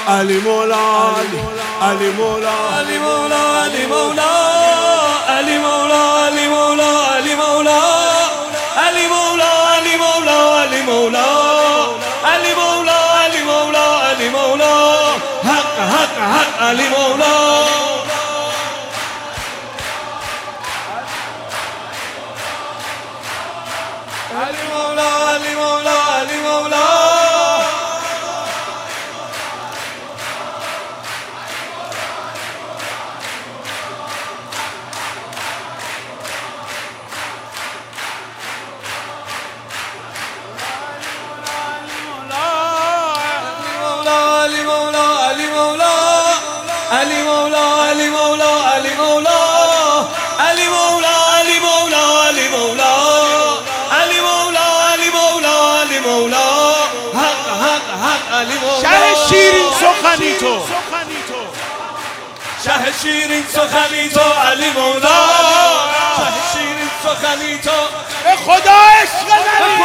علی مولا علی مولا علی مولا علی مولا علی مولا علی مولا علی مولا علی مولا علی مولا علی مولا علی مولا علی مولا علی مولا حق حق حق علی مولا علی مولا علی مولا علی مولا علی مولا علی مولا علی مولا علی مولا علی مولا علی مولا علی مولا علی مولا علی مولا حق حق حق علی مولا شه شیرین سخنی تو شه شیرین سخنی تو علی مولا شه شیرین سخنی تو به خدا عشق نبی